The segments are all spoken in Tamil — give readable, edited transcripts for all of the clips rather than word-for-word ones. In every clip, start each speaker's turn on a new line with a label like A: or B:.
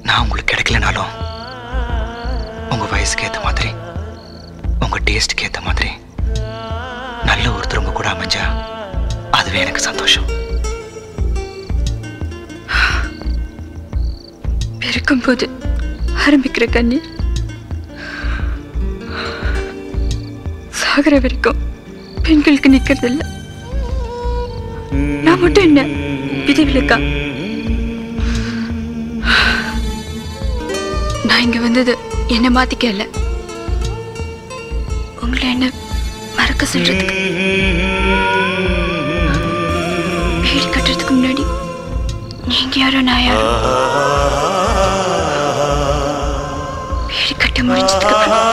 A: நான் உங்களுக்கு கிடைக்கலனாலும் உங்க வயசுக்கு ஏத்த மாதிரி உங்க டேஸ்ட்க்கு ஏத்த மாதிரி நல்ல ஒருத்தர் உங்க கூட அமைஞ்சா அதுவே எனக்கு சந்தோஷம்.
B: பிறக்கும்போது ஆரம்பிக்கிற கண்ணீர் சாகர வரைக்கும் பெண்களுக்கு நிக்கிறது இல்ல. நான் மட்டும் என்ன விதிவிலக்கா? நான் இங்க வந்தது என்ன மாத்திக்க இல்ல, உங்களை என்ன மறக்க சொல்றதுக்கு. வீடு கட்டுறதுக்கு முன்னாடி நீங்க யாரோ நான் யாரோ, வீடு கட்ட முடிஞ்சதுக்கு அப்புறம்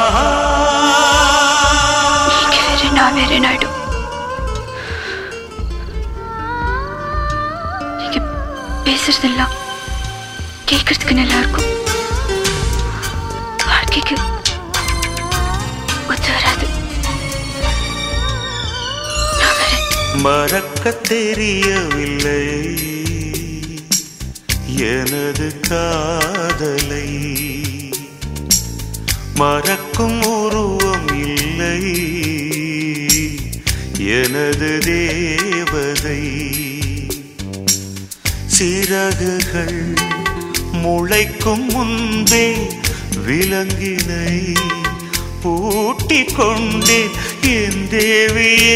B: நீங்க வேற நான் வேற நாயிடும். நீங்க பேசுறதெல்லாம் கேட்கறதுக்கு நல்லா இருக்கும், வாழ்க்கைக்கு ஒத்து வராது.
C: மறக்க தெரியவில்லை எனது காதலை, மறக்கும் உருவம் இல்லை எனது தேவதை. சிறகுகள் முளைக்கும் முன்பே விலங்கினை பூட்டிக் கொண்டேன் என் தேவியே.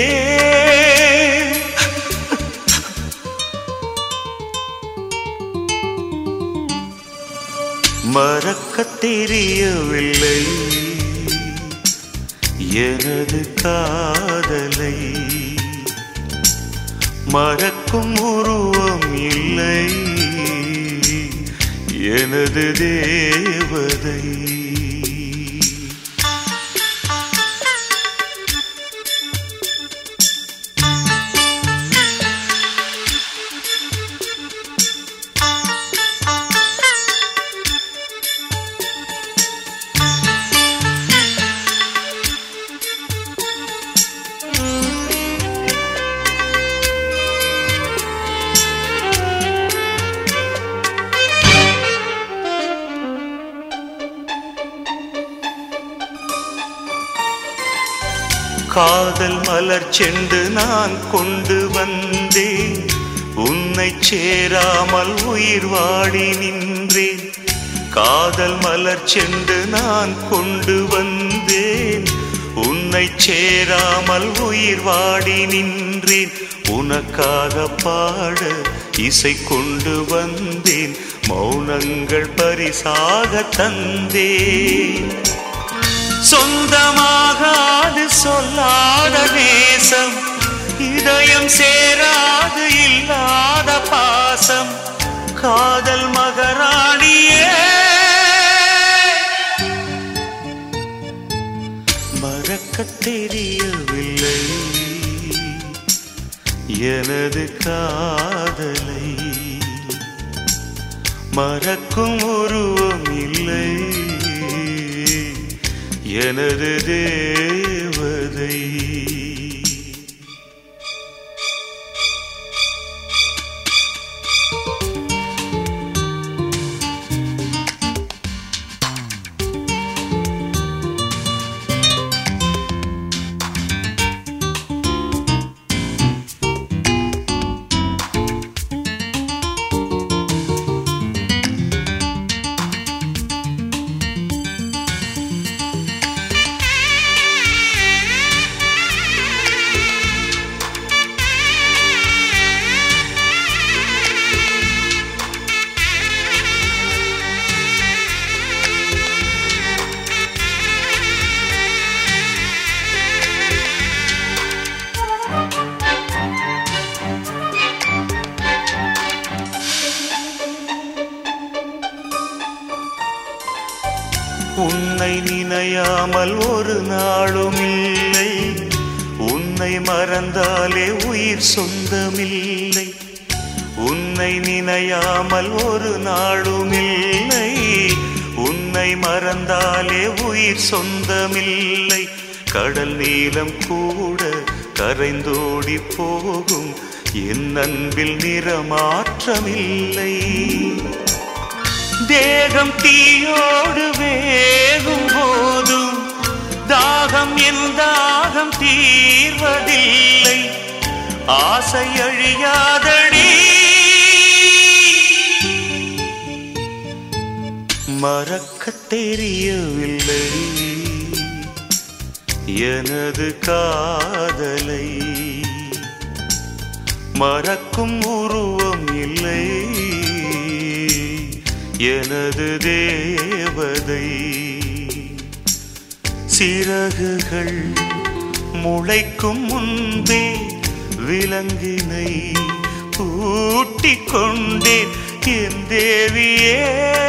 C: மறக்க தெரியவில்லை எனது காதலை, மறக்கும் உருவம் இல்லை எனது தேவதை. காதல் மலர் செண்டு நான் கொண்டு வந்தேன், உன்னை சேராமல் உயிர் வாடி நின்றேன். காதல் மலர் செண்டு நான் கொண்டு வந்தேன், உன்னை சேராமல் உயிர் வாடி நின்றேன். உனக்காக பாட இசை கொண்டு வந்தேன், மௌனங்கள் பரிசாக தந்தேன். சொந்தமாகாது சொல்லாத நேசம், இதயம் சேராது இல்லாத பாசம். காதல் மகராணியே மறக்க தெரியவில்லை எனது காதலை, மறக்கும் உருவம் இல்லை எனது தேவதை. உன்னை நினையாமல் ஒரு நாளும் இல்லை, உன்னை மறந்தாலே உயிர் சொந்தமில்லை. உன்னை நினையாமல் ஒரு நாளும் இல்லை, உன்னை மறந்தாலே உயிர் சொந்தமில்லை. கடல் நீளம் கூட கரைந்தோடி போகும், என் அன்பில் நிறமாற்றமில்லை. தேகம் தீயோடு வேகும் போதும் தாகம் என் தாகம் தீர்வதில்லை. ஆசை அழியாதடி, மறக்கத் தெரியவில்லை எனது காதலை. மறக்கும் உருவம் இல்லை எனது தேவதை. சிறகுகள் முளைக்கும் முன்பே விலங்கினை பூட்டிக் கொண்டேன் என் தேவியே.